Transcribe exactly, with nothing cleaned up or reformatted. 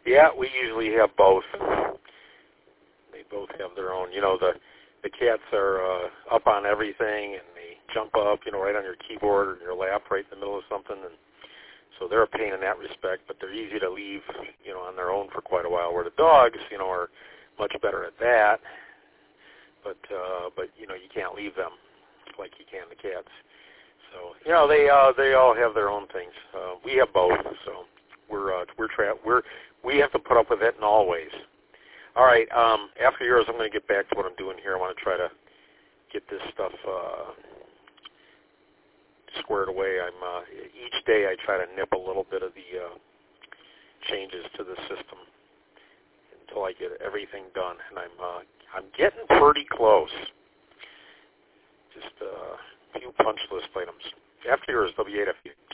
Yeah, we usually have both. They both have their own. You know, the the cats are uh, up on everything, and they jump up, you know, right on your keyboard or your lap, right in the middle of something, and so they're a pain in that respect. But they're easy to leave, you know, on their own for quite a while. Where the dogs, you know, are much better at that. But uh, but you know, you can't leave them like you can the cats. So you know, they uh, they all have their own things. Uh, we have both, so we're uh, we're tra- we're we have to put up with it in all ways. All right. Um, after yours, I'm going to get back to what I'm doing here. I want to try to get this stuff uh, squared away. I'm uh, each day I try to nip a little bit of the uh, changes to the system until I get everything done, and I'm uh, I'm getting pretty close. Just uh, a few punch list items. After yours, W eight F U.